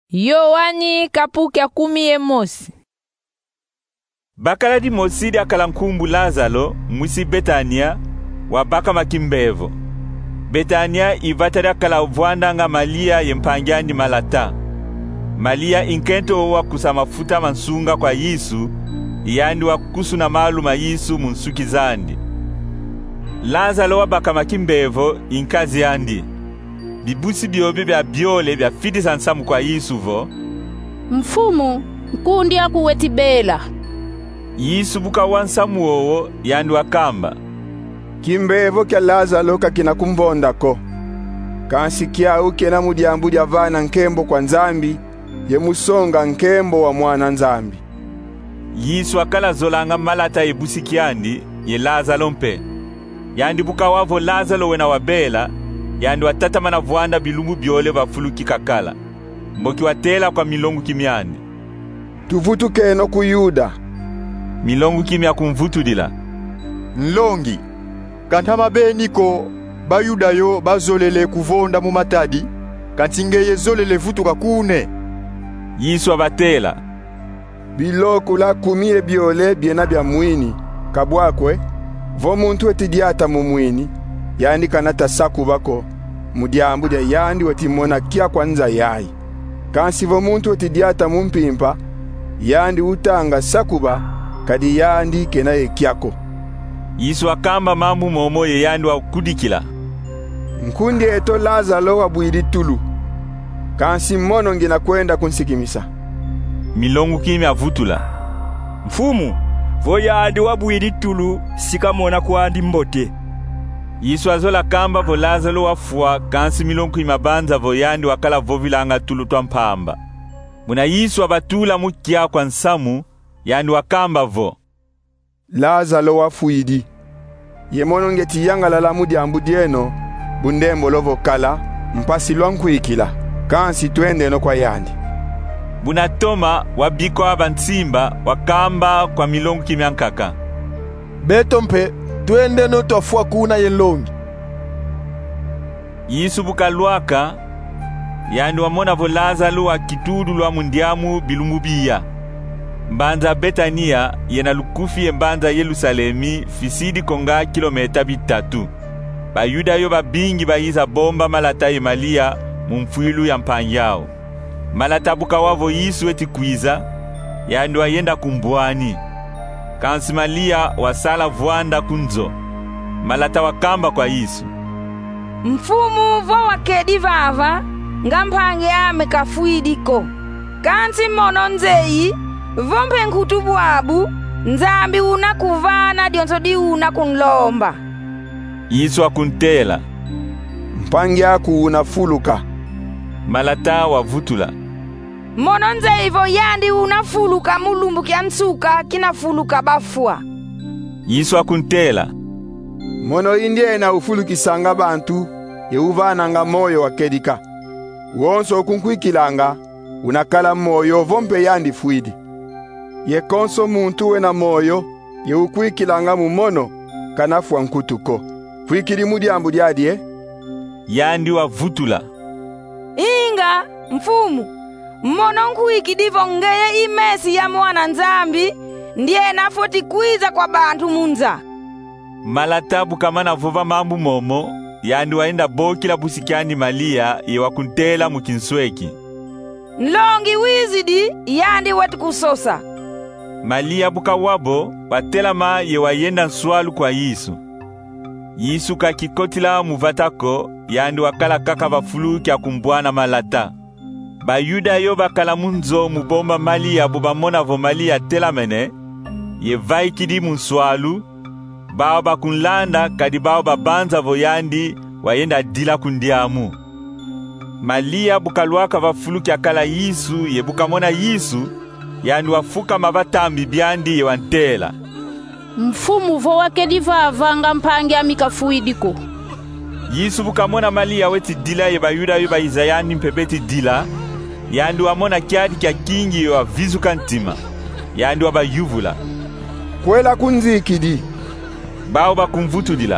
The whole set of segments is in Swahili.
Yohani kapukya 10. Bakala di mosidi akala nkumbu Lazaro mwisi Betania wa baka makimbevo. Betania ivatara kala uvwanda nga Malia yempangyani Malata. Malia inkento wa kusamafuta mansunga kwa Yesu, yandi wa kusuna maluma Yesu munsuki zandi. Lazaro wa baka makimbevo inkazi yandi. Bibusi biobe bya biole bya fidisa nsamu kwa Yesu vo. Mfumu, nkundi akuweti bela. Yesu buka wansamu owo yandi wakamba. Kimbevo kya Lazaro kakina kumbondako. Kansi kyau kena mudyambu dya vana nkembo kwa nzambi, ye musonga nkembo wa mwana nzambi. Yesu akala zolanga Malata ebusi kyandi ye Lazaro mpe. Yandi buka wavo Lazaro wena wabela, yandi watatama na vuanda bilumbu biole bafuluki kakala. Mboki watela kwa milongu kimyandi. Tuvutu keno ku Yuda. Milongu kimya kumvutu dila. Nlongi, kantama beniko ba Yuda yo bazolele kuvonda mu matadi, kantingeye zolele vutu kakune. Yesu abatela. Biloku la kumie biole biena bya mwini, kabwakwe, vo muntu etidiata mu mwini, yandi kanata saku bako, mudyambu dya yandi wetimona kia kwanza yai. Kansi vo muntu etidiata mu mpimpa, yandi utanga sakuba, kadi yandi kena ekiako. Yesu akamba mambu momo ye yandi wa kudikila. Nkundi eto Lazaro wa bwiri tulu. Kansi mono ngina kwenda kunsikimisa. Milongu kimi avutula. Mfumu, voya adi wa bwiri tulu sikamona kwa andi mbote. Yesu azola kamba vo Lazaro wafua kansi milongu kimi abanza vo yandi wakala vovilanga tulu twa mpamba. Muna Yesu abatula mukia kwa nsamu yandi wakamba vo. Lazaro wafuidi. Yemono ngeti yangala la mudyambu dieno, bundembo lovo kala, mpasi lwankuikila, kansi twende no kwa yandi. Buna Toma wabiko abantimba wakamba kwa milongu kimyankaka. Beto mpe, twende no tofua kuna yelongi. Yesu buka luaka, yandi wamona vo Lazaro wa kitudu lwa mundiamu bilumbu biya. Mbanza Betania yena lukufi mbanza Yerusalemi fisidi konga kilometa 3. Bayuda yo babingi bayiza bomba Malata ye Malia mumfuilu ya mpanyao. Malata buka wavo Yesu eti kuiza, yandi wayenda kumbwani. Kansi Malia wasala vuanda kunzo. Malata wakamba kwa Yesu. Mfumu vo wakedi vava, ngampange ame kafuidiko. Kansi mono nzeyi, vompe nkutubu abu, nzambi unakuvana dionso di unakunlomba. Yesu akuntela. Mpange aku unafuluka. Malata wavutula. Mono nzeivo yandi unafuluka mulumbu kia nsuka kinafuluka bafua. Yesu akuntela. Mono indie na ufulukisanga bantu, ye uvananga moyo wakedika. Wonso kunkwikilanga, unakala moyo vompe yandi fuidi. Ye konso muntu wena moyo, ye ukwikilanga mumono, kanafua nkutuko. Fuikili mudyambu dyadie? Yandi wavutula. Inga, mfumu, mono nkuiki divo ngeye imesi ya mwana nzambi, ndiye nafoti kuiza kwa bantu munza. Malata bukamana vova mambu momo, yandi waenda bokila busikiani Malia ye wakuntela mukinsweki. Nlongi wizidi yandi wetu kusosa. Malia buka wabo, batelama ye wayenda nswalu kwa Yesu. Yesu kakikotila muvatako, yandi wakala kaka bafulu kia kumbwana Malata. Bayuda yo bakala munzo mubomba Malia bubamona vo Malia telamene, ye vaikidi munswalu, bao bakunlanda kadi bao babanza vo yandi wayenda dila kundiamu. Malia bukaluaka bafulu kia kala Yesu ye bukamona Yesu, yandi wafuka mabatambi byandi ye wantela. Mfumu vo wakedi vava ngampange amikafuidiko. Yesu bukamona Malia weti dila ye bayuda yo bayizayani mpepeti dila, yandi wamona kiadi kia kingi yo wavizuka ntima, yandi wabayuvula. Kwela kunzikidi. Bao bakumvutu dila.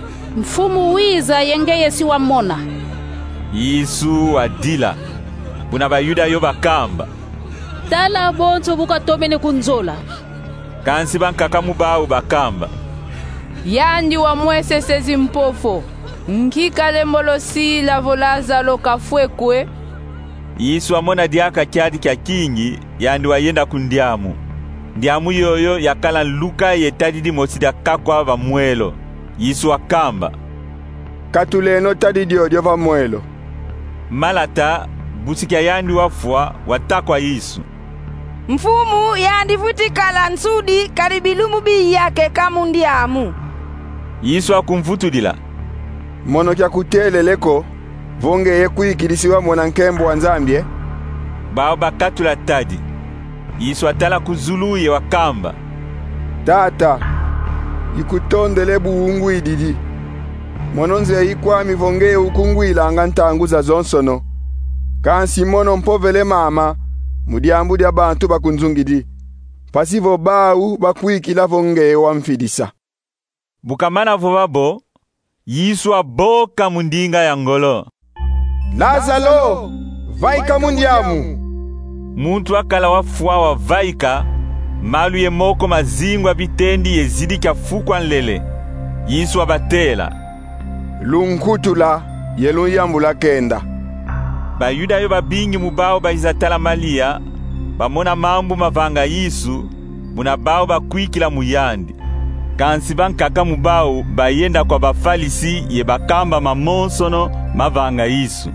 Mfumu wiza yengeye si wamona. Yesu adila. Buna Bayuda yo bakamba. Tala bonso bukatomene kunzola. Kansi bankaka mubao bakamba. Yandi wa mwese sezi mpofo. Nkikale molosi lavo Lazaro kafwekwe. Yesu amona diaka kyadi kya kingi yandi wayenda kundiamu. Ndiamu yoyo yakala luka yetadidi mosida kakwa va mwelo. Yesu akamba. Katuleno tadidi odio va mwelo. Malata busikia yandi wafwa watakwa Yesu. Mfumu yandi vutikala nsudi karibilumu bi yake kamundiamu. Yesu akumvutudila. Mono kya kuteleleko vongeye kuikilisiwa mwana nkembo wa Nzambye. Bao bakatula tadi. Yesu atala kuzuluye wakamba. Tata, ikutondele buungu ididi. Mononze ikwami vongeye ukungwilanga ntanguza zonsono. Kansi mono mpovele mama, mudiambu dia bantu bakunzungidi. Pasivo bau bakuikila vongeye wamfidisa. Bukamana vobabo, Yesu aboka mundinga ya ngolo. Lazaro, vaika mundiamu. Muntu akala wafua wa vaika, malu ye moko mazingwa bitendi yezidi kya fukwa nlele. Yesu abatela. Lunkutula, yelu yambula kenda. Bayuda yo babingi mubao baizatala Malia, bamona mambu mavanga Yesu, muna bao bakuikila muyandi. Kansi bankaka mubao bayenda kwa bafalisi ye bakamba mamonsono mavanga Yesu.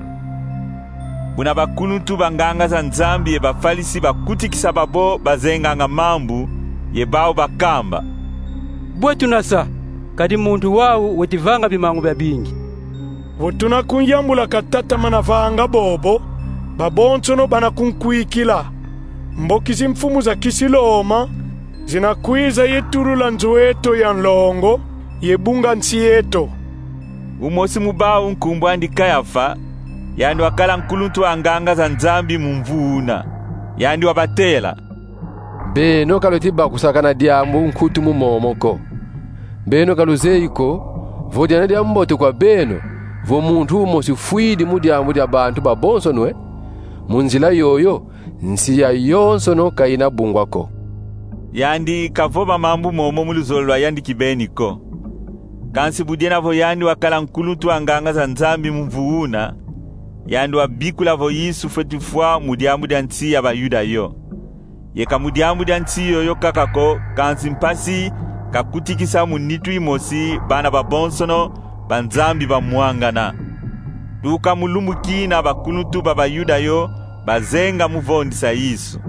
Buna bakunutu banganga za Nzambi ye bafalisi bakutikisa babo bazenganga mambu ye bao bakamba. Bwetu nasa, kadi muntu wau wetivanga bimangu bya bingi. Votuna kunyambula katata manavanga bobo, babonsono banakunkuikila. Mbokizi mfumu za Kisiloma, zinakwiza yeturula nzoeto ya nlongo, yebunga nsi yeto. Umosi mubao nkumbwa andi Kayafa, yandi wakala nkuluntu anganga za Nzambi mumvuna, yandi wabatela. Beno kalotiba kusakana diambu nkutu mumomoko. Beno kaluzeiko, vodiana diambote kwa beno, vo muntu umosi fuidi mudiambu dia bantu babonsonwe, munzila yoyo, nsi ya yonsono kaina bungwako. Yandi kavoba mambu momo muluzolwa yandi kibeniko. Kansi budiena vo yandi wakala nkuluntu anganga za Nzambi mumvuuna, yandi wabikula vo Yesu fetifua mudiambu dia nsi ya Bayuda yo. Yeka mudiambu dia nsi yoyo kakako kansi mpasi kakutikisa munitu imosi bana babonsono banzambi bamuangana. Duka mulumuki na bakunutu babayuda yo bazenga muvondisa Yesu.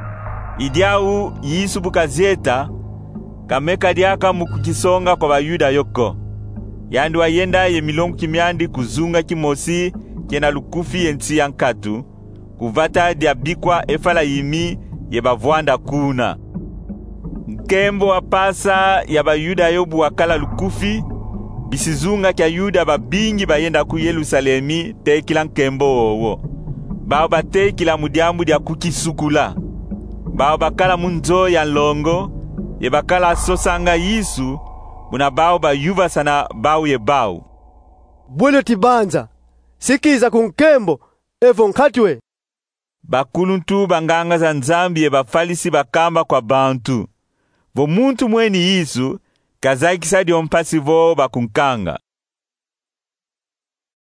Idiau Yesu bukazeta kameka diaka mukukisonga kwa bayuda yoko. Yandi wayenda ye milongu kimyandi kuzunga kimosi kena lukufi yensi yankatu kuvata diabikwa efala yimi ye bavwanda kuna. Nkembo wapasa ya bayuda yobu wakala lukufi bisizunga kya Yuda babingi bayenda ku Yerusalemi tekila nkembo owo. Bao batekila mudiambu dia kukisukula. Bao bakala munzo ya nlongo ye bakala sosanga Yesu muna bao bayuva sana bao ye bao. Bwele tibanza sikiza kunkembo evo nkatwe. Bakuluntu banganga za Nzambi ye bafalisi bakamba kwa bantu. Vo muntu mweni Yesu kazakisa diompasi vo bakunkanga.